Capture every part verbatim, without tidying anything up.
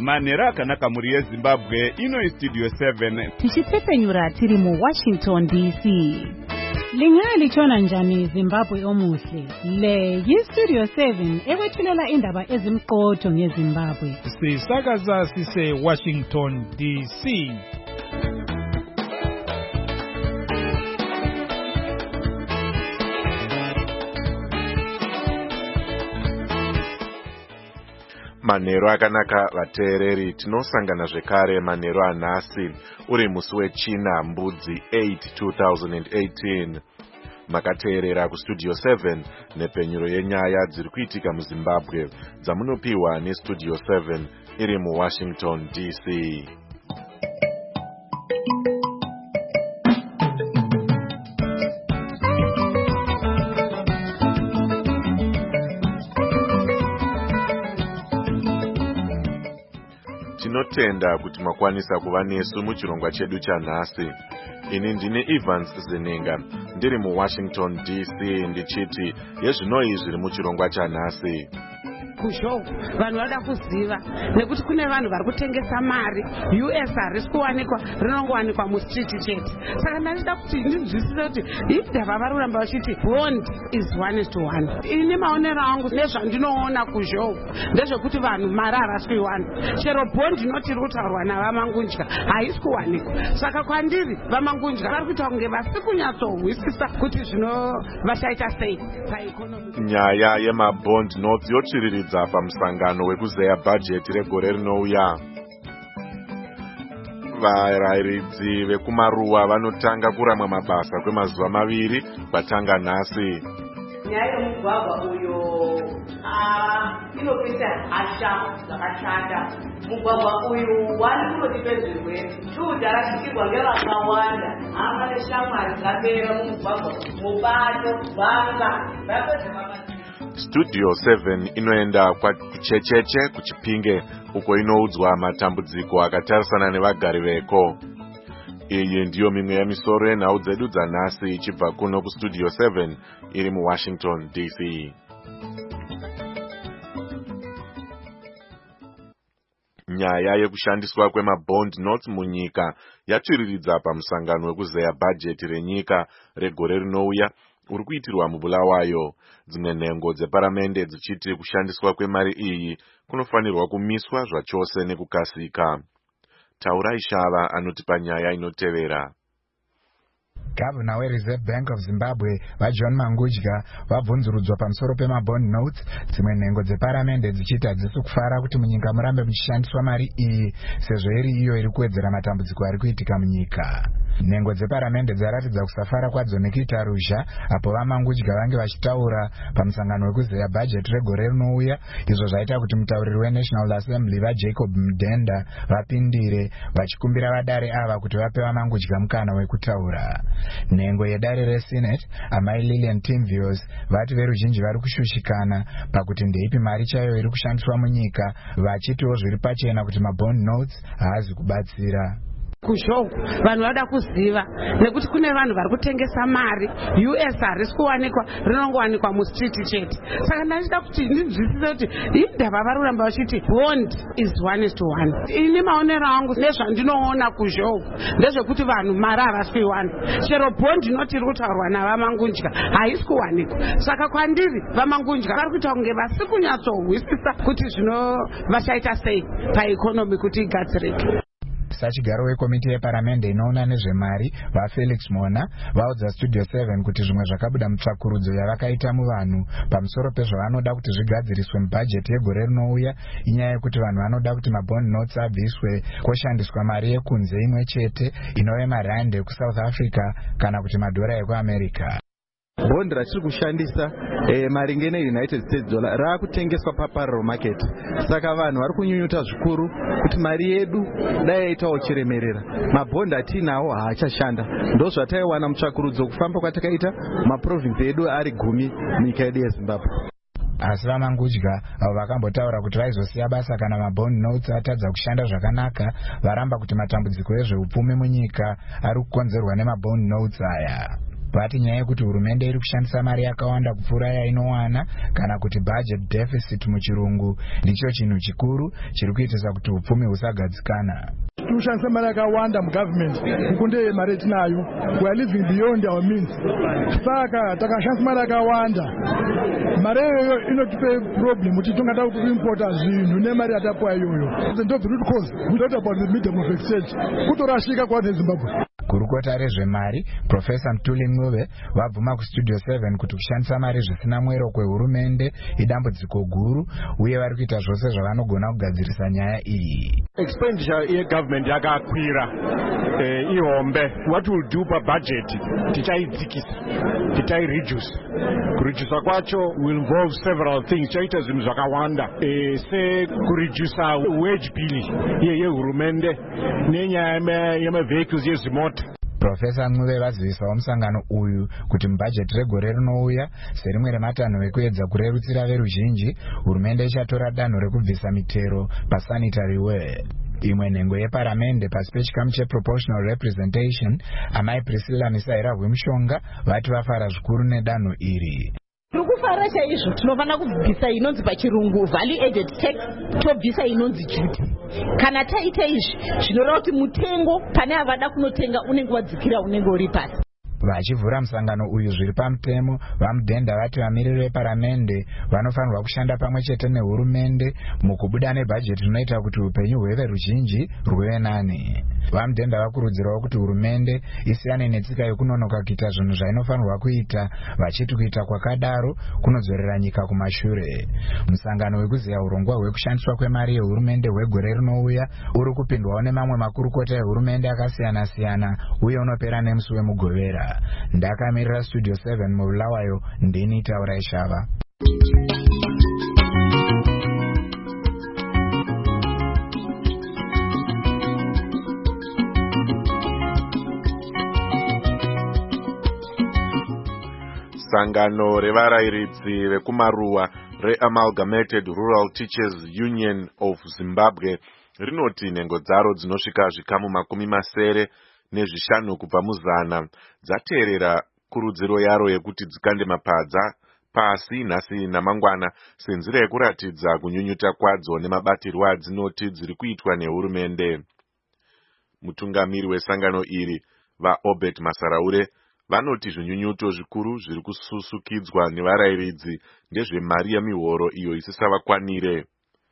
Manhero akanaka muri yeZimbabwe, ino iStudio seven. Tichipfepenyura tiri mu Washington D C. Lingaya lichona njani Zimbabwe omuhle. Le yiStudio seven ekwethulela indaba ezimqotho ngeZimbabwe. Sisakaza sise Washington D C. Manhero akanaka vateereri, tinosangana zvekare manhero anhasi uri musi wechina mbudzi eight two thousand eighteen. Makateerera kuStudio seven nepenyuro yenyaya dziri kuitika muZimbabwe dzamunopiwa neStudio seven iri muWashington D C. Tinotenda kuti makwanisa kuva nesu muchirongwa chedu chanhasi. Ini ndine Evans Zenenga, ndiri muWashington D C ndichiti yezvinoi zviri muchirongwa chanhasi. Kushoku vanhu vada kuziva nekuti kune vanhu vari kutengesa mari U S harisi kuwanikwa, rinongowanikwa mustriti chete. Saka ndachida kuti ndinzwisise kuti idhava vari kuramba vachiti bond is one is to one. Ini maonero angu nezvandinoona kushoku ndezvekuti vanhu mari harasi kuiwana. Chero bond inoti iri kutaurwa navamangunja haisi kuwanikwa. Saka kwandiri vamangunja vari kuita kunge vasi kunyatsohwisisa kuti zvino vachaita sei paekonomi. Nyaya yemabond notes yochiriridza pamusangano wekuzeya bhajeti regore rinouya. Varayiridzi vekumaruwa vanotanga kuramwa mabasa kwemazuva maviri kwatanga nhasi. Nyaya yomugwagwa uyo inopisa hasha dzakashanda. Mugwagwa uyu wari kunotipedzerwe chuda rachikirwa ngevakawanda. Hama neshamwari dzapera mumugwagwa mubato vanga vapedza mabasa. Studio seven inoenda kuchecheche kuChipinge uko inoudzwa matambudziko akatarisana nevagari veko. Iyi ndiyo mimwe yemisoro yenhau dzedu dzanhasi ichibva kuno kuStudio seven iri muWashington D C. Nyaya yekushandiswa kwemabond notes munyika yatsviriridza pamusangano wekuzeya bhajeti renyika regore rinouya uri kuitirwa muBulawayo. Dzimwe nhengo dzeparamende dzichiti kushandiswa kwemari iyi kunofanirwa kumiswa zvachose nekukasika. Taurai Shava anotipa nyaya inotevera. Governor weReserve Bank of Zimbabwe vaJohn Mangudya vabvunzurudzwa pamusoro pemabond notes. Dzimwe nhengo dzeparamende dzichiti hadzisi kufara kuti munyika murambe muchishandiswa mari iyi sezvo iri iyo iri kuwedzera matambudziko ari kuitika munyika. Nhengo dzeparamende dzaratidza kusafara kwadzo nekuita ruzha apo vaMangudya vange vachitaura pamusangano wekuzeya bhajeti regore rinouya, izvo zvaita kuti mutauriri weNational Assembly vaJacob Mdenda vapindire vachikumbira vadare ava kuti vape vaMangudya mukana wekutaura. Nhengo yedare reSenate amai Lillian Timvios vati veruzhinji vari kushushikana pakuti ndeipi mari chayo iri kushandiswa munyika, vachitiwo zviri pachena kuti mabond notes haazi kubatsira. Kushoku vanhu vada kuziva nekuti kune vanhu vari kutengesa mari U S harisi kuwanikwa, rinongowanikwa mustriti chete. Saka ndachida kuti ndinzwisise kuti idhava vari kuramba vachiti bond is one is to one. Ini maonero angu nezvandinoona kushoku ndezvekuti vanhu mari havasi kuiwana. Chero bond inoti iri kutaurwa navamangunja haisi kuwanikwa. Saka kwandiri vamangunja vari kuita kunge vasi kunyatsohwisisa kuti zvino vachaita sei paekonomi kuti igadzirike. Sachigaro wekomiti yeparamende inoona nezvemari vaFelix Mona vaudza Studio seven kuti zvimwe zvakabuda mutsvakurudzo yavakaita muvanhu pamusoro pezvavanoda kuti zvigadziriswe mubhajeti yegore rinouya inyaya yekuti vanhu vanoda kuti mabond notes abviswe koshandiswa mari yekunze imwe chete inove marandi ekuSouth Africa kana kuti madhora ekuAmerica. Bond rachiri kushandisa eh, maringe neUnited States dollar raakutengeswa paparallel market. Saka vanhu vari kunyunyuta zvikuru kuti mari yedu dai yaitawo chiremerera. Mabond atinawo haachashanda. Ndo zvataiwana mutsvakurudzo kufamba kwatakaita maprovince edu ari gumi munyika yedu yeZimbabwe. Asi vaMangudya avo vakambotaura kuti vaizosiya basa kana mabond notes atadza kushanda zvakanaka, varamba kuti matambudziko ezveupfumi munyika ari kukonzerwa nemabond notes aya. vati nyaya yekuti hurumende iri kushandisa mari yakawanda kupfuura yainowana kana kuti budget deficit muchirungu ndicho chinhu chikuru chiri kuitisa kuti upfumi husagadzikana. Kushandisa mari yakawanda mugovernment mukunde mari tinayo, we are living beyond our means. Saka takashandisa mari yakawanda, mari iyoyo inotipe problem kuti tongada kuimporta zvinhu nemari yatapuwa iyoyo. The root cause we talked about the medium of exchange kutorashika kwa Zimbabwe. Kurukota rezvemari Professor Mtuli Mnuve vabvuma kustudio seven kuti kushandisa mari zvisina mwero kwehurumende idambudziko guru uye vari kuita zvose zvavanogona kugadzirisa nyaya iyi. Expenditure yegovernment yakakwira eh, ihombe. What we'll do pa budget tichaidzikisa, tichaireduce. Kureduce kwacho will involve several things. Chaita zvinhu zvakawanda eh, se kureduce wage bill yehurumende nenyaya yemavehicles yezimota. Professor Mnuve vazivisawo musangano uyu kuti mubhajeti regore rinouya serimwe rematanho ekuedza kurerutsira veruzhinji, hurumende ichatora danho rekubvisa mitero pasanitary ware. Imwe nhengo yeparamende pasi pechikamu cheproportional representation, amai Priscilla Misaira Rwemushonga vati vafara zvikuru nedanho iri. Tikufara chaizvo tinofana kubvisa inonzi pachirungu value added tax, tobvisa inonzi duty. Kana taita izvi zvinoreva kuti mutengo pane avada kunotenga unenge wadzikira unenge uri pasi. Vachivhura musangano uyu zviri pamutemo, vamudhenda vati vamiriri veparamende vanofanirwa kushanda pamwe chete nehurumende mukubuda nebhajeti rinoita kuti upenyu hweveruzhinji rwuve nani. Vamudhenda vakurudzirawo kuti hurumende isiyane netsika yekunonoka kuita zvinhu zvainofanirwa kuita, vachiti kuita kwakadaro kunodzorera nyika kumashure. Musangano wekuziya urongwa hwekushandiswa kwemari yehurumende hwegore rinouya uri kupindwawo nemamwe makurukota ehurumende akasiyana siyana uye unopera nemusi wemugovera. Ndakamirira studio seven mubulawayo ndini Taurai Shava. Sangano revarairidzi vekumaruwa reAmalgamated Rural Teachers Union of Zimbabwe rinoti nhengo dzaro dzinosvika zvikamu makumi masere nezvishanu kubva muzana dzateerera kurudziro yaro yekuti dzikande mapadza pasi nhasi namangwana senzira yekuratidza kunyunyuta kwadzo nemabatirwo adzinoti dziri kuitwa nehurumende. Mutungamiri wesangano iri vaObert Masaraure vanoti zvinyunyuto zvikuru zviri kususukidzwa nevarairidzi ndezvemari yemihoro iyo isisavakwanire.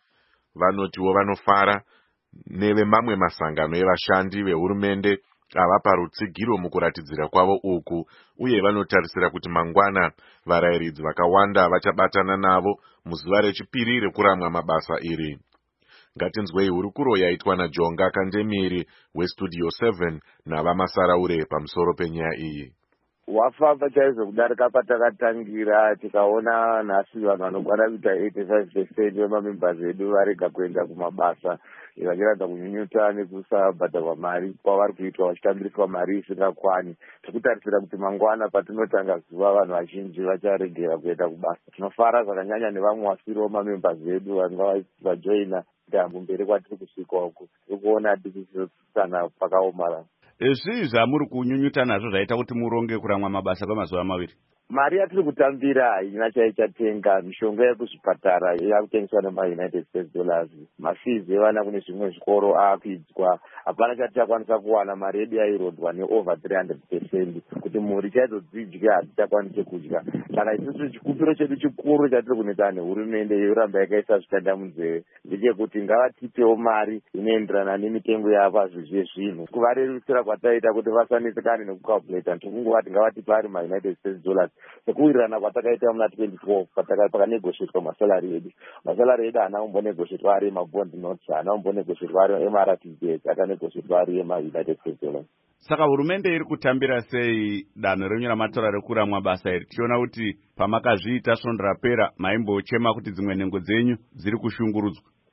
Vanotiwo vanofara nevemamwe masangano evashandi vehurumende ava parutsigiro mukuratidzira kwavo uku, uye vanotarisira kuti mangwana varairidzi vakawanda vachabatana navo muzuva rechipiri rekuramwa mabasa iri. Ngatinzwei hurukuro yaitwa naJonga Kandemiri westudio seven navamasaraure pamusoro penyaya iyi. Wafamba chaizvo kudarika patakatangira, tikaona nhasi vanhu vanokwana kuita eighty-five percent vemamembers edu varega kuenda kumabasa vachiratidza kunyunyuta nekusabhadharwa mari kwavari kuitwa vachitambiriswa mari isingakwani. Tikutarisira kuti mangwana patinotanga zuva vanhu vazhinji vacharegera kuenda kubasa. Tinofara zvakanyanya nevamwe wasiriwo mamembers edu vanga vajoina dambu mberi kwatiri kusvika uku tikuona tikisana pakaomarara. Zvii zvamuri kunyunyuta nazvo zvaita kuti muronge kuramwa mabasa kwemazuva maviri? Mari yatiri kutambira haina chaichatenga. Mishonga yekuzvipatara yakutengeswa nemaunited states dollars. Mafees evana kune zvimwe zvikoro aakuidzwa. Hapana chatichakwanisa kuwana. Mari yedu yairodwa neover three hundred percent kuti mhuri chaizodzidya hatichakwanise kudya. Saka isusu chikupiro chedu chikuru chatiri kunoita nehurumende yoramba yakaisa zvitanda munzeve ndechekuti ngavatipewo mari inoenderana nemitengo yapazvizve zvinhu kuvarerutsira kwataita kuti vasanesekane nekucalculata. Ndikunguvati ngavatipe ari maunited states dollars sekuwirirana kwatakaita muna twenty twelve pakanegoshetwa masalari edu. Masalari edu haana kumbonegoshetwa ari emabond notes, haana kumbonegoshetwa ari ema-R T G S, akanegoshetwa ari ema-United States dollars. Saka hurumende iri kutambira sei danho renyu ramatora rekuramwa basa iri? Tiona kuti pamakazviita svondo rapera maimbochema kuti dzimwe nhengo dzenyu dziri kushungurudzwa.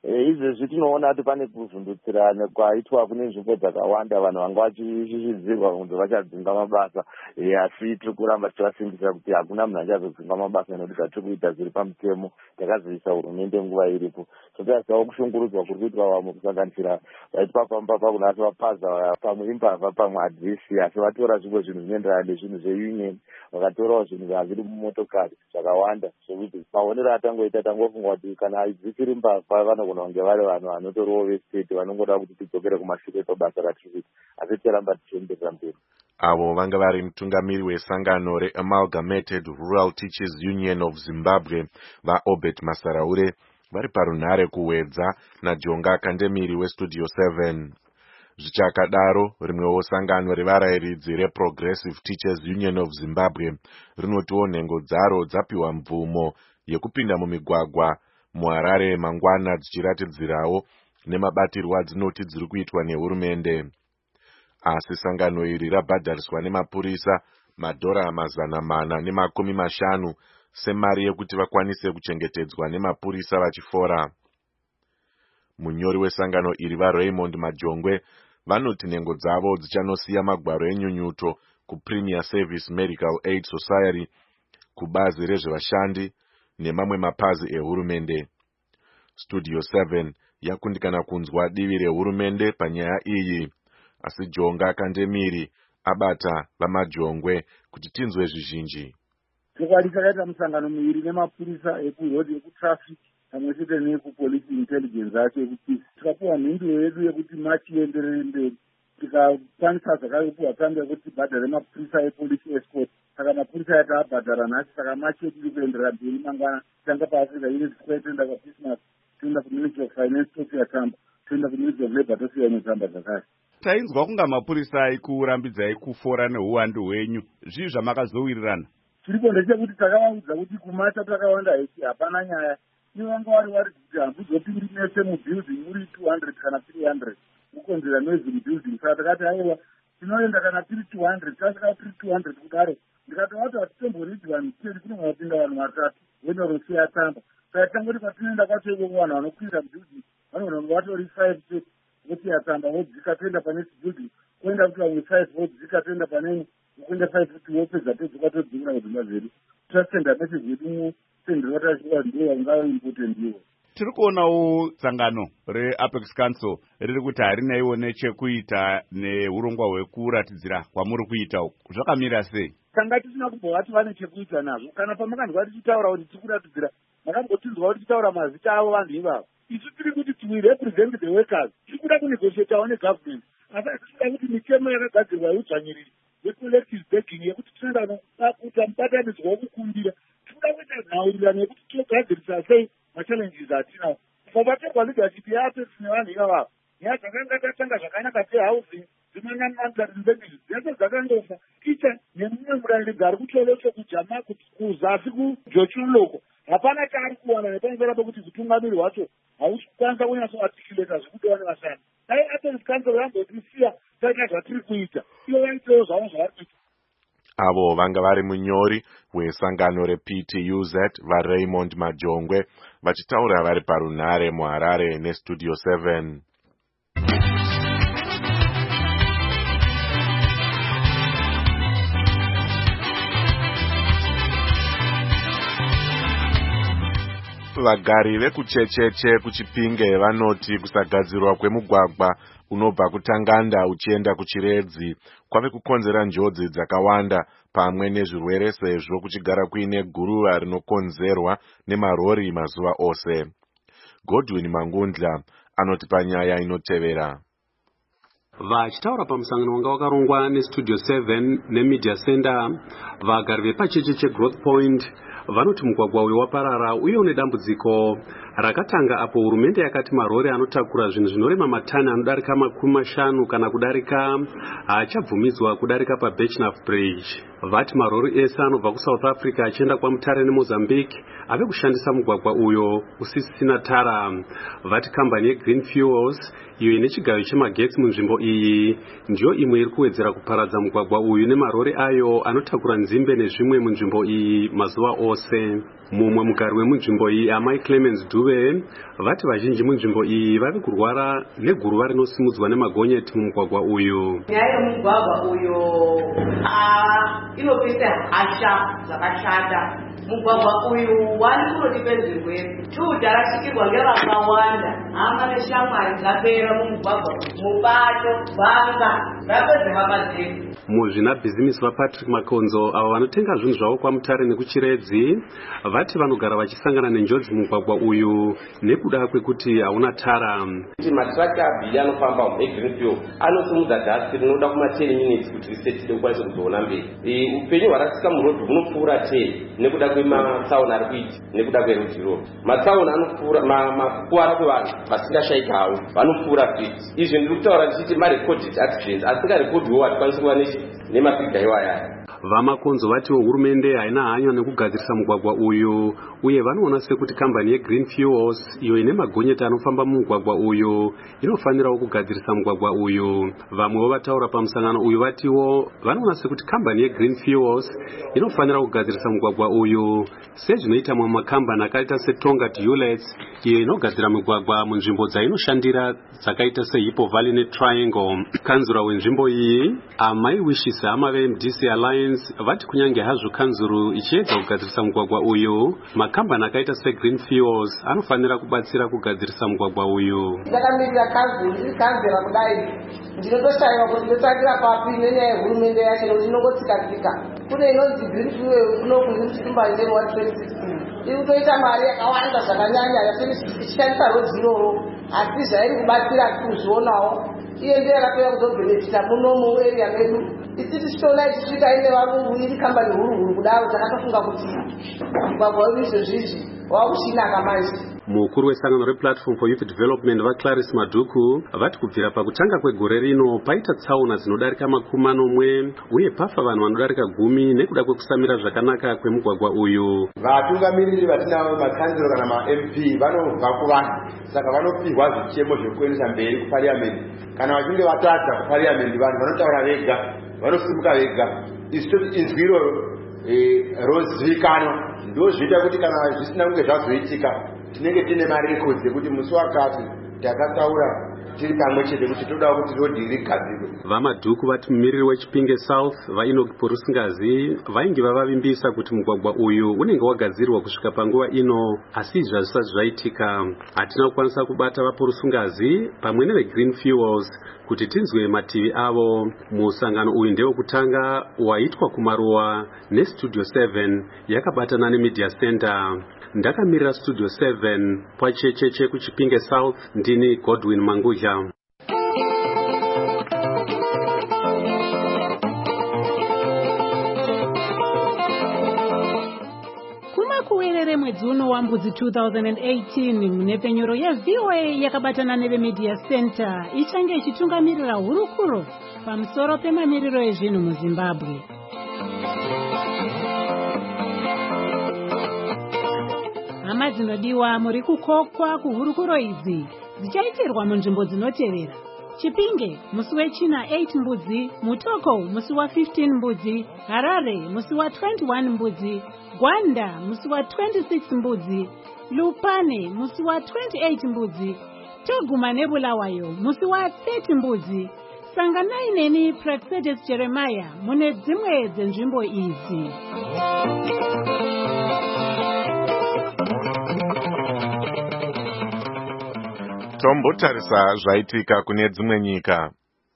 izvezvi tinoona kuti pane kuvhundutsirana kwaitwa kune nzvimbo dzakawanda vanhu vanga vachishishidzirwa kunzi vachadzinga mabasa asi tiri kuramba tichivasimbisa kuti hakuna munhu achazodzinga mabasa nekuti zvatiri kuita zviri pamutemo takaziviswa hurumende nguva iripo. Totasisawo kushungurudzwa kuri kuitwa vamwe kusanganisira vaitwa pambapa kuna asi vapaza pamwe imbavha pamwe adhisi asi vatora zvimwe zvinhu zvinoenderana nezvinhu zveunion vakatorawo zvinhu zvaviri mumotokari zvakawanda zvokuti maonero atangoita tangofunga kuti kana adzisiri mbavha vanogona kunge vari vanhu vanotoriwo vestate vanongoda kuti tidzokere kumashure pabasa ratiri kuita asi tiramba tichienderera mberi. Avo vanga vari mutungamiri wesangano reAmalgamated Rural Teachers Union of Zimbabwe vaObert Masaraure vari parunhare kuwedza naJonga Kandemiri weStudio seven. Zvichakadaro rimwewo sangano revarayiridzi reProgressive Teachers Union of Zimbabwe rinotiwo nhengo dzaro dzapiwa mvumo yekupinda mumigwagwa muHarare mangwana dzichiratidzirawo nemabatirwo adzinoti dziri kuitwa nehurumende. Asi sangano iri rabhadhariswa nemapurisa madhora mazana mana nemakumi mashanu semari yekuti vakwanise kuchengetedzwa nemapurisa vachifora. Munyori wesangano iri vaRaymond Majongwe vanoti nhengo dzavo dzichanosiya magwaro enyunyuto kuPremier Service Medical Aid Society, kubazi rezvevashandi nemamwe mapazi ehurumende. Studio seven yakundikana kunzwa divi rehurumende panyaya iyi, asi Jonga Kandemiri abata vaMajongwe kuti tinzwe zvizhinji. Chokwadi takaita musangano miviri nemapurisa ekuroad ekutraffic pamwe chete nekupolice intelligence acho ekupeace. Tikapuwa mhinduro yedu yekuti machienderere mberi, tikakwanisa zvakapiwa tambo yekuti bhadhare mapurisa epolice escort. Saka mapurisa ati abhadhara nhasi, saka machi tiri kuenderera mberi mangwana tanga paAfrica Unity Square toenda kwaChristmas, toenda kuMinistry of Finance tosiya tsamba, toenda kuMinistry of Labour tosiya netsamba zvakare. Tainzwa kunga mapurisa aikurambidzai kufora neuwandu hwenyu, zvii zvamakazowirirana? Chiripo ndechekuti takavaudza kuti kumacha takawanda hesi hapana nyaya. Ivo vanga vari vari kuti hambuzopindi mese mubuilding muri two hundred kana three hundred kukonzera noise mubuilding. Saka takati aiwa tinoenda kana tiri two hundred, tasvika tiri two hundred kudaro. Ndikatovati hatitomboridi vanhu teni, kunogona kupinda vanhu vatatu vonorosiya tsamba. Saka tangoti patinoenda kwacho ivovo vanhu vanokwira mubuilding vanogona kunge vatori five chete vosiya tsamba vodzika toenda pane building, koenda kuti vamwe five vodzika toenda pane kuenda five kuti wopedza todzoka todzingura kudzimba zvedu. Tasenda message yedu sendero tasvika ndiwo vanga important iwo. Tiri kuonawo sangano reApex Council riri kuti harinaiwo nechekuita neurongwa hwekuratidzira kwamuri kuita uku. Zvakamira sei? Tanga tisina kubva vati vane chekuita nazvo. Kana pamakandwa tichitaura kuti tiri kuratidzira, makambotinzwa kuti tichitaura mazita avo vanhu ivavo. Isu tiri kuti we represent the workers. Tiri kuda kunegotiatawo negovernment. Asi tichida kuti mitemo yakagadzirwa yeudzvanyiriri yecollective bargaining yekuti tinoda kuita mubatanidzwa wokukundira. Tinoda kuita nhaurirano yekuti tinogadzirisa sei machallenges atinawo. Pabatorwa leadership yeApex nevanhu ivavavo, nyaya dzakanga tatanga zvakanaka sehousing, dzimanyamandarin benefits dzese dzakangofa. Ticha nemumwe murairidzi ari kucholocho kujama kuzasi kujochuloko, hapana chaari kuwana nepamusoro pekuti utungamiri hwacho hausi kukwanisa kunyatsoarticulata zvekudiwa nevashandi. Dai Apex Council yambotisiya taita zvatiri kuita, ivo vaitewo zvavo zvavari kuita. Avo vanga vari munyori wesangano reP T U Z vaRaymond Majongwe vachitaura vari parunhare muHarare neStudio seven. Vagari vekuchecheche kuChipinge vanoti kusagadzirwa kwemugwagwa unobva kuTanganda uchienda kuChiredzi kwave kukonzera njodzi dzakawanda pamwe nezvirwere sezvo kuchigara kuine guruva rinokonzerwa nemarori mazuva ose. Godwin Mangundla anoti panyaya inotevera. Vachitaura pamusangano wanga wakarongwa neStudio seven neMedia Center, vagari vepachecheche Growth Point vanoti mugwagwa uyu waparara uye une dambudziko rakatanga apo hurumende yakati marori anotakura zvinhu zvinorema matani anodarika makumi mashanu kana kudarika haachabvumidzwa kudarika paBechnaf Bridge. vati marori ese anobva kuSouth Africa achienda kwaMutare neMozambique ave kushandisa mugwagwa uyo usisina tara. Vati kambani yeGreen Fuels iyo ine chigayo chemagetsi munzvimbo iyi ndiyo imwe iri kuwedzera kuparadza mugwagwa uyu nemarori ayo anotakura nzimbe nezvimwe munzvimbo iyi mazuva ose. Mumwe mugari wemunzvimbo iyi amai Clemens Dube vati vazhinji munzvimbo iyi vari kurwara neguruva rinosimudzwa nemagonyeti mumugwagwa uyu. Nyaya yemugwagwa uyo inopisa hasha dzakashata. Mugwagwa uyu wari kunotipedzerwe chudha rasikirwa ngevakawanda. Hama neshamwari dzapera mumugwagwa mubato banga rapedza hama dzedu. Muzvinabhizimisi vaPatrick Makonzo avo vanotenga zvinhu zvavo kwaMutare nekuChiredzi vati vanogara vachisangana nenjodzi mugwagwa uyu nekuda kwekuti hauna tara. Matraka abiri anofamba muGreen Fuel anosimudza dhasi rinoda kuma ten minutes kuti risetide kukwanisa kuzoona mberi. Upenyu hwarasika murodhi hunopfuura ten nekuda kwematsaona ari kuita nekuda kwerudzi. Matsaona anopfuura makuwara kwevanhu vasingashayika havo vanopfuura fifty. Izvi ndiri kutaura ndichiti marecorded accidents asingarekodhiwo hatikwanisi kuva nemafigha iwaya. VaMakonzo vatiwo hurumende haina hanya nekugadzirisa mugwagwa uyu uye vanoona sekuti kambani yeGreen Fuels iyo ine magonyeti anofamba mumugwagwa uyu inofanirawo kugadzirisa mugwagwa uyu. Vamwewo vataura pamusangano uyu vatiwo vanoona sekuti kambani yeGreen Fuels inofanira kugadzirisa mugwagwa uyu sezvinoita mamwe makambani akaita seTonga Ulets iyo inogadzira migwagwa munzvimbo dzainoshandira dzakaita seHippo Valley neTriangle. Kanzura wenzvimbo iyi amai Wishes hama veM D C Alliance vati kunyange hazvo kanzuru ichiedza kugadzirisa mugwagwa uyu, makambani akaita seGreen Fuels anofanira kubatsira kugadzirisa mugwagwa uyu. Ndakamirira kanzuru iri kanzera kudai ndinotoshayiwa kuti ndotsvagira papi nenyaya yehurumende yacho nokuti inongotsika-tsika. Kune inonzi Green Fuel kunokunzi muchitumbanzeni wa twenty sixteen iri kutoita mari yakawanda zvakanyanya yasichishandisa rodzi iroro asi zvairi kubatsira kuzvionawo iye ndiyo yakapera kuzobhenefita muno muarea medu. Isiti tichiona ichisvika ine varungu iri kambani huru huru kudaro dzakatofunga kuti mugwagwa wedu izvozvizvi wakushinaka manje. Mukuru wesangano rePlatform for Youth Development vaClarice Maduku vati kubvira pakutanga kwegore rino paita tsaona dzinodarika makumi manomwe uye pafa vanhu vanodarika gumi nekuda kwekusamira zvakanaka kwemugwagwa uyu. Vatungamiriri vatinavo makanzuro kana maM P vanobva kuvanhu saka vanopihwa zvichemo zvekuendesa mberi kuParliament. Kana vachinge vatadza kuParliament vanhu vanotaura vega, vanosimuka vega. Isu toti inzwi iroro rozivikanwa ndozvinoita kuti kana zvisina kunge zvazoitika tinenge tine marekodzi ekuti musi wakati takataura tiri pamwe chete kuti toda kuti rodhi rigadzirwe. VaMaduku vati mumiriri weChipinge South vaEnoch Porusingazi vainge vavavimbisa kuti mugwagwa uyu unenge wagadzirwa kusvika panguva ino asi izvi hazvisati zvaitika. Hatina kukwanisa kubata vaPorusingazi pamwe neveGreen Fuels kuti tinzwe mativi avo. Musangano uyu ndewekutanga waitwa kumaruwa neStudio seven yakabatana neMedia Center. Ndakamirira Studio seven pachecheche kuChipinge South ndini Godwin Mangudya. Kumakuwerere mwedzi uno wambudzi two thousand eighteen munepenyuro yeV O A yakabatana neveMedia Center ichange ichitungamirira hurukuro pamusoro pemamiriro ezvinhu muZimbabwe. Hama dzinodiwa muri kukokwa kuhurukuro idzi dzichaitirwa munzvimbo dzinoteerera: Chipinge musi wechina eight mbudzi, Mutoko musi wa fifteen mbudzi, Harare musi wa twenty-one mbudzi, Gwanda musi wa twenty-six mbudzi, Lupane musi wa twenty-eight mbudzi, Toguma neBulawayo musi wa thirty mbudzi. Sanganai neni Praxedes Jeremiah mune dzimwe dzenzvimbo idzi. Tombotarisa zvaitika kune dzimwe nyika.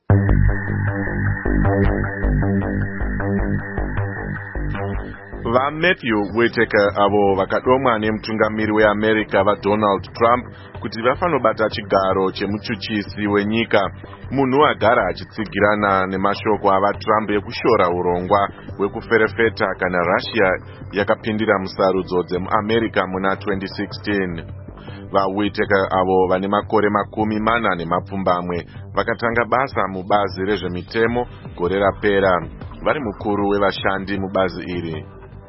VaMatthew Whitaker avo vakadomwa nemutungamiri weAmerica vaDonald Trump kuti vafanobata chigaro chemuchuchisi wenyika, munhu agara achitsigirana nemashoko avaTrump ekushora urongwa hwekuferefeta kana Russia yakapindira musarudzo dzemuAmerica muna twenty sixteen. VaWhitaker avo vane makore makumi mana nemapfumbamwe vakatanga basa mubazi rezvemitemo gore rapera. vari mukuru wevashandi mubazi iri.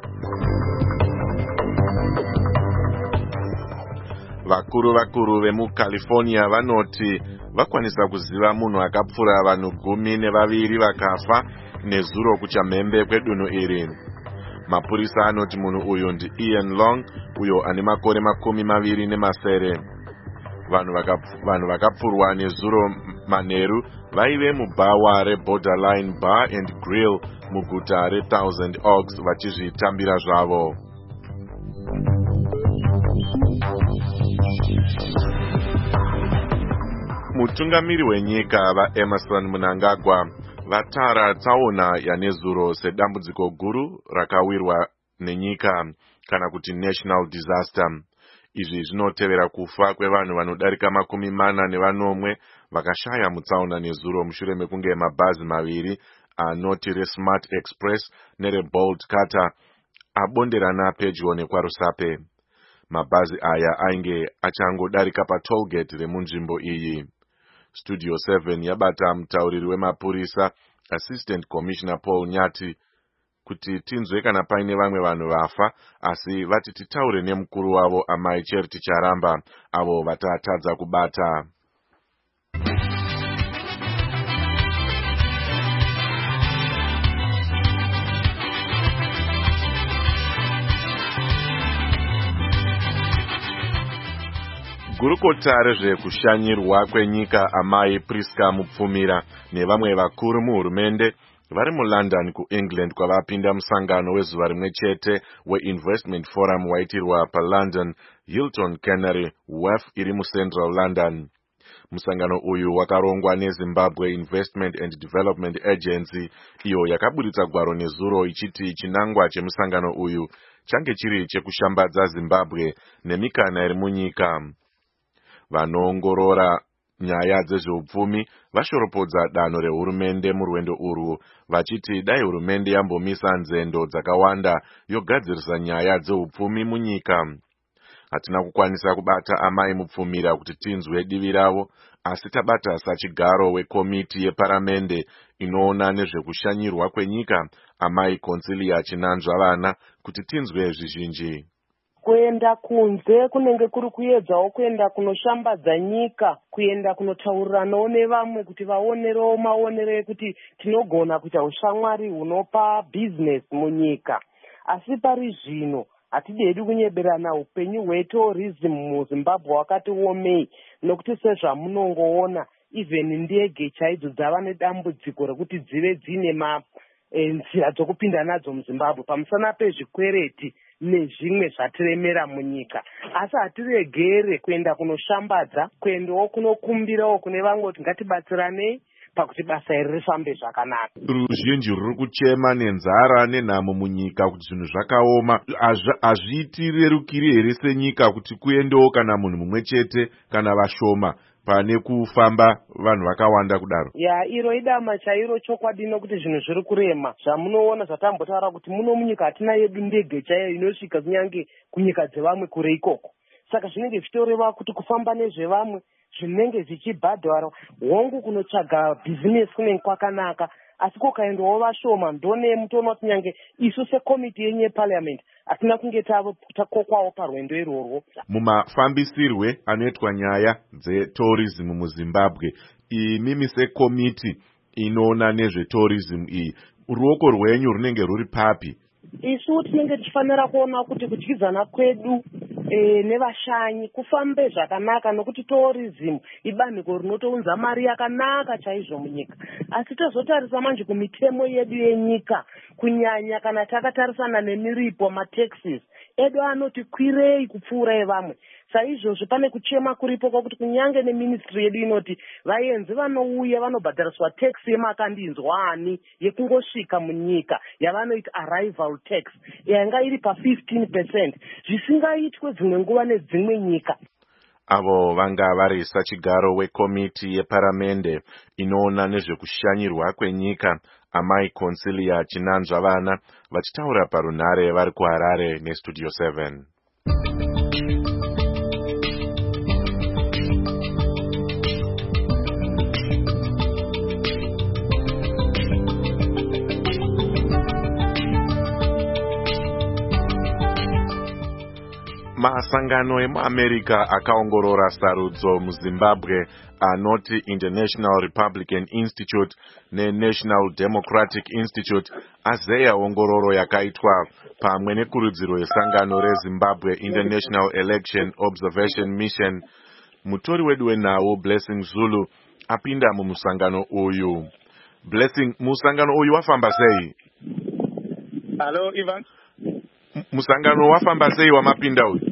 Vakuru vakuru vemuCalifornia vanoti vakwanisa kuziva munhu akapfura vanhu gumi nevaviri vakafa nezuro kuchamhembe kwedunhu iri. Mapurisa anoti munhu uyu ndi Ian Long, uyo ane makore makumi maviri nemasere. Vanhu vakapfurwa nezuro manheru vaive mubhawa reBorderline Bar and Grill muguta reThousand Oaks vachizvitambira zvavo. Mutungamiri wenyika vaEmerson Mnangagwa vatara tsaona yanezuro sedambudziko guru rakawirwa nenyika kana kuti national disaster. Izvi zvinotevera kufa kwevanhu vanodarika makumi mana nevanomwe vakashaya mutsaona nezuro mushure mekunge mabhazi maviri anoti reSmart Express nereBolt Carter abonderana pedyo nekwaRusape. Mabhazi aya ainge achangodarika patollgate remunzvimbo iyi. Studio seven yabata mutauriri wemapurisa Assistant Commissioner Paul Nyati kuti tinzwe kana paine vamwe vanhu vafa, asi vati titaure nemukuru wavo Amai Charity Charamba avo vatatadza kubata. Gurukota rezvekushanyirwa kwenyika Amai Priska Mupfumira nevamwe vakuru muhurumende vari muLondon kuEngland kwavapinda musangano wezuva rimwe chete weInvestment Forum waitirwa paLondon Hilton Canary Wharf iri muCentral London. Musangano uyu wakarongwa neZimbabwe Investment and Development Agency, iyo yakaburitsa gwaro nezuro ichiti chinangwa chemusangano uyu change chiri chekushambadza Zimbabwe nemikana iri munyika. Vanoongorora nyaya dzezveupfumi vashoropodza danho rehurumende murwendo urwu vachiti dai hurumende yambomisa nzendo dzakawanda yogadzirisa nyaya dzeupfumi munyika. Hatina kukwanisa kubata Amai Mupfumira kuti tinzwe divi ravo, asi tabata sachigaro wekomiti yeparamende inoona nezvekushanyirwa kwenyika Amai Consilia Chinanzva Vana kuti tinzwe zvizhinji. Kuenda kunze kunenge kuri kuedzawo kuenda kunoshambadza nyika, kuenda kunotauriranawo nevamwe kuti vaonerewo maonero ekuti tinogona kuita ushamwari hunopa business munyika. Asi pari zvino hatidedi kunyeberana upenyu hwetourism muZimbabwe wakati omei, nokuti sezvamunongoona even ndege chaidzo dzava nedambudziko rekuti dzive dzine ma nzira dzokupinda nadzo muZimbabwe pamusana pezvikwereti nezvimwe zvatiremera munyika. Asi hatiregere kuenda kunoshambadza, kuendawo kunokumbirawo kune vamwe kuti ngatibatsiranei pakuti basa iri rifambe zvakanaka. Ruzhinji ruri kuchema nenzara nenhamo munyika kuti zvinhu zvakaoma. Hazviitirerukiri here senyika kuti kuendewo kana munhu mumwe chete kana vashoma pane kufamba vanhu vakawanda kudaro? Ya, iro idama chairo chokwadi nokuti zvinhu zviri kurema. Zvamunoona zvatambotaura kuti muno munyika hatina yedu ndege chaiyo inosvika kunyange kunyika dzevamwe kure ikoko. Saka zvinenge zvichitoreva kuti kufamba nezvevamwe zvinenge zvichibhadhara hongu kunotsvaga bhizinesi kunenge kwakanaka, asi kukaendawo vashoma ndone mutoona kuti nyange isu sekomiti yenyu yeparliament hatina kunge takokwawo parwendo irworwo. Mumafambisirwe anoitwa nyaya dzetourism muZimbabwe, imimi sekomiti inoona nezvetourism iyi, ruoko rwenyu runenge ruri papi? Isu tinenge tichifanira kuona kuti kudyidzana kwedu e, nevashanyi kufambe zvakanaka, nokuti tourism ibandiko rinotounza mari yakanaka chaizvo munyika. Asi tozotarisa manje kumitemo yedu yenyika, kunyanya kana takatarisana nemiripo mataxes edu anoti kwirei kupfuura evamwe. Saizvozvo pane kuchema kuripo kwakuti kunyange neministry yedu inoti vaenzi vanouya vanobhadhariswa tax yemakandinzwani yekungosvika munyika yavanoita arrival tax yanga iri pa fifteen percent, zvisingaitwe dzimwe nguva nedzimwe nyika. Avo vanga vari sachigaro wekomiti yeparamende inoona nezvekushanyirwa kwenyika Amai Consilia Chinanzva Vana vachitaura parunhare vari kuHarare neStudio seven. masangano emuamerica akaongorora sarudzo muzimbabwe anoti International Republican Institute neNational Democratic Institute azeya ongororo yakaitwa pamwe nekurudziro yesangano reZimbabwe International Election Observation Mission. Mutori wedu wenhau Blessing Zulu apinda mumusangano uyu. Blessing, musangano uyu wafamba sei? Hello Ivan. Musangano wafamba sei wamapinda uyu?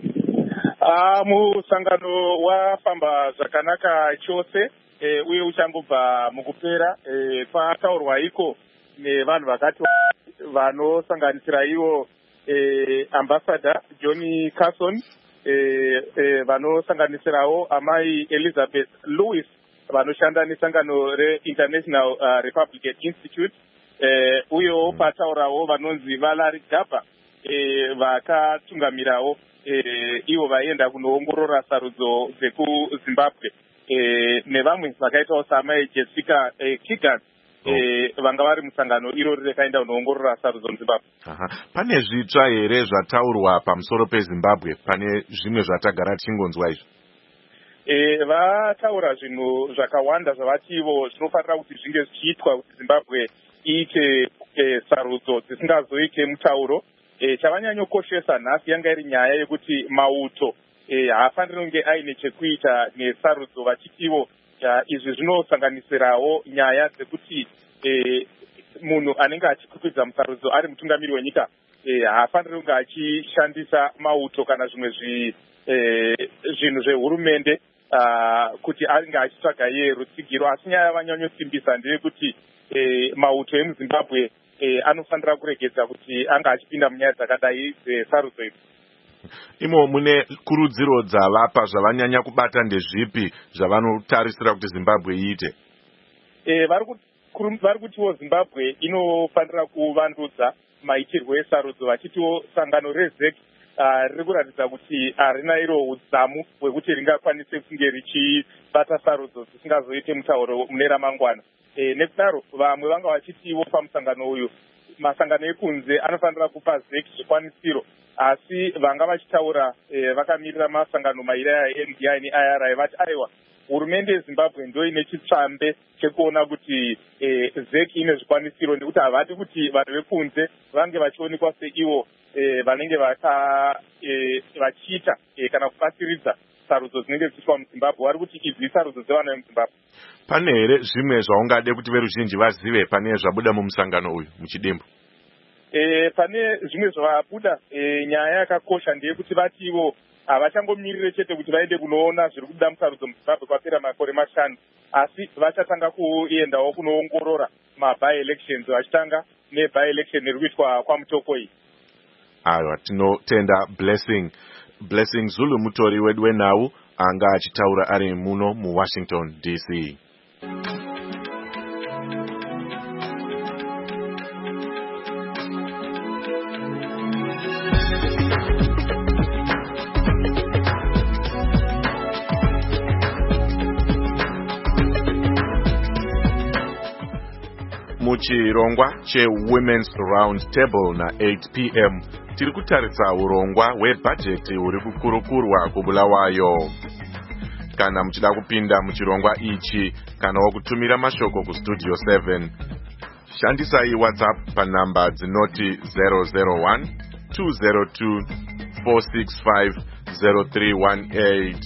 Ah, musangano wafamba zvakanaka chose e, uye uchangobva mukupera e, pataurwa iko nevanhu vakati vanosanganisira ivo e, ambassador Johnny Carson e, e, vanosanganisirawo amai Elizabeth Lewis vanoshanda nesangano reInternational uh, Republican Institute e, uyewo pataurawo vanonzi vaLarry Garber e, vakatungamirawo e, ivo vaenda kunoongorora sarudzo dzekuZimbabwe e, nevamwe vakaitawo samai Jessica e, Kigan e, vanga vari musangano irori rekaenda kunoongorora sarudzo muZimbabwe. Pane zvitsva here zvataurwa pamusoro peZimbabwe? Pane zvimwe zvatagara tichingonzwa izvo? E, vataura zvinhu zvakawanda zvavati ivo zvinofanira kuti zvinge zvichiitwa kuti Zimbabwe iite e, sarudzo dzisingazoite mutauro. E, chavanyanyokoshesa nhasi yanga iri nyaya yekuti mauto e, haafaniri kunge aine chekuita nesarudzo vachiti ivo izvi zvinosanganisirawo nyaya dzekuti e, munhu anenge achikwikwidza musarudzo ari mutungamiri wenyika e, haafaniri kunge achishandisa mauto kana zvimwe zvi, e, zvinhu zvehurumende kuti ange achitsvaga iye rutsigiro. Asi nyaya yavanyanyosimbisa ndeyekuti e, mauto emuZimbabwe E, anofanira kuregedza kuti anga achipinda munyaya dzakadai dzesarudzo idzi. Imo mune kurudziro dzavapa zvavanyanya kubata ndezvipi zvavanotarisira kuti Zimbabwe iite? E, vari kutiwo Zimbabwe inofanira kuvandudza maitirwo esarudzo vachitiwo sangano reZEC uh, riri kuratidza kuti harina iro udzamu hwekuti ringakwanise kunge richibata sarudzo dzisingazoite mutauro mune ramangwana. E, nekudaro vamwe vanga vachitiwo pamusangano uyu masangano ekunze anofanira kupa ZEC zvikwanisiro, asi vanga vachitaura e, vakamirira masangano mairi eN D I neI R I vati aiwa hurumende yeZimbabwe ndo ine chitsvambe chekuona kuti e, ZEC ine zvikwanisiro, nekuti havadi kuti vanhu vekunze vange vachionekwa seivo e, vanenge vaka e, vachiita e, kana kubatsiridza sarudzo dzinenge dzichiitwa muZimbabwe. Vari kuti idzi sarudzo dzevana vemuZimbabwe. Pane here zvimwe zvaungade kuti veruzhinji vazive pane zvabuda mumusangano uyu muchidimbu? E, pane zvimwe zvabuda e, nyaya yakakosha ndeyekuti vati ivo havachangomirire chete kuti vaende kunoona zviri kubuda musarudzo muZimbabwe kwapera makore mashanu, asi vachatanga kuendawo kunoongorora maby elections, vachitanga neby election iri kuitwa kwaMutoko iyi. Aiwa, tinotenda Blessing. Blessing Zulu mutori wedu wenhau anga achitaura ari muno muWashington D C. Muchirongwa cheWomen's Round Table na eight p m tiri kutaritsa urongwa hwebhajeti huri kukurukurwa kubulawayo. Kana muchida kupinda muchirongwa ichi kana wakutumira mashoko kustudio seven, shandisai WhatsApp panamba dzinoti zero zero one two zero two four six five zero three one eight.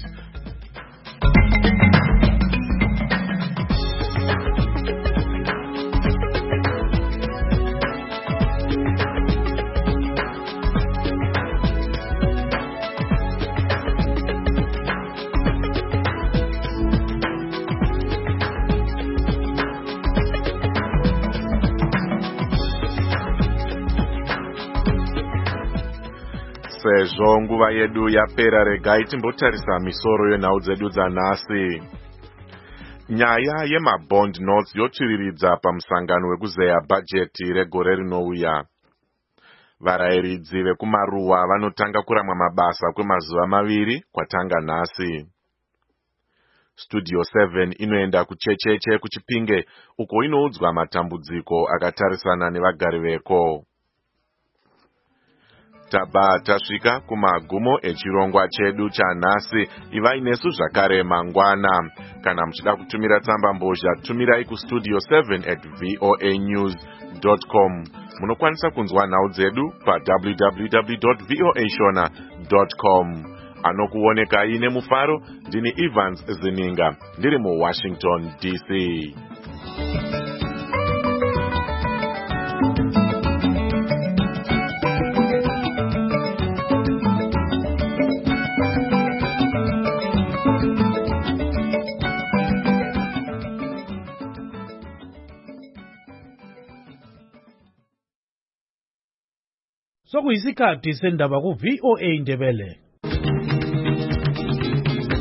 Sezvo nguva yedu yapera, regai timbotarisa misoro yenhau dzedu dzanhasi. Nyaya yemabond notes yotsviriridza pamusangano wekuzeya bhajeti regore rinouya. Varayiridzi vekumaruwa vanotanga kuramwa mabasa kwemazuva maviri kwatanga nhasi. Studio seven inoenda kuchecheche kuChipinge uko inoudzwa matambudziko akatarisana nevagari veko. tabva tasvika kumagumo echirongwa chedu chanhasi. Ivai nesu zvakare mangwana. Kana muchida kutumira tsamba mbozha, tumirai kustudio seven at voa news dot com. Munokwanisa kunzwa nhau dzedu pa w w w dot voa shona dot com. Anokuonekai nemufaro ndini Evans Zininga ndiri muWashington D C. Sokuyisikhathi sendaba ku V O A Ndebele.